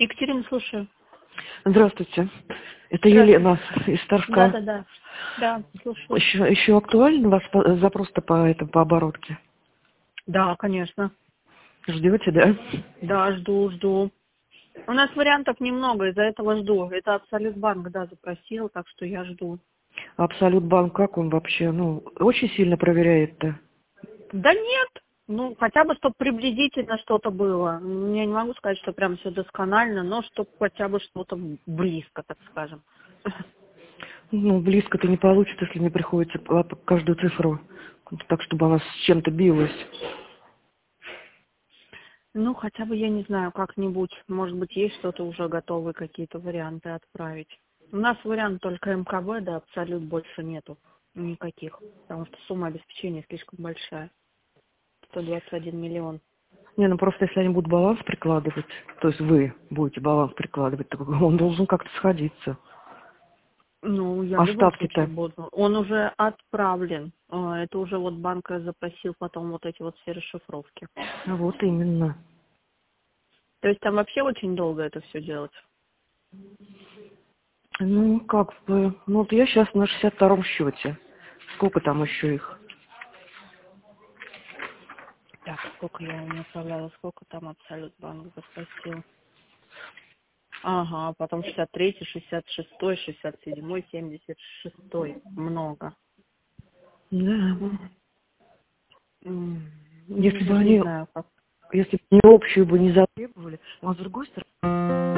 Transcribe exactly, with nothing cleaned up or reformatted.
Екатерина, слушаю. Здравствуйте. Это Здравствуйте. Елена из Торжка. Да, да, да. Да, слушаю. Еще, еще актуален у вас по- запрос-то по, это, по оборотке? Да, конечно. Ждете, да? Да, жду, жду. У нас вариантов немного, из-за этого жду. Это Абсолют Банк, да, запросил, так что я жду. Абсолют банк, как он вообще? Ну, очень сильно проверяет-то. Да нет. Ну, хотя бы, чтобы приблизительно что-то было. Я не могу сказать, что прям все досконально, но чтобы хотя бы что-то близко, так скажем. Ну, близко-то не получится, если не приходится по- по каждую цифру, так, чтобы она с чем-то билась. Ну, хотя бы, я не знаю, как-нибудь, может быть, есть что-то уже готовые, какие-то варианты отправить. У нас вариант только эм ка бэ, да, абсолют больше нету никаких, потому что сумма обеспечения слишком большая, сто двадцать один миллион. Не, ну просто если они будут баланс прикладывать, то есть вы будете баланс прикладывать, то он должен как-то сходиться. Ну, я в любом случае Остатки-то. буду. Он уже отправлен. А, Это уже вот банк запросил потом вот эти вот все расшифровки. Вот именно. То есть там вообще очень долго это все делать. Ну, как бы, ну вот я сейчас на шестьдесят втором счете. Сколько там еще их? Так, сколько я ему направляла, сколько там Абсолют банк запросил. Ага, потом шестьдесят третий, шестьдесят шестой, шестьдесят седьмой, семьдесят шестой. Много. Да. М, Ну, Если бы даже не они, знаю как. если бы не общую бы не затребовали, а с другой стороны,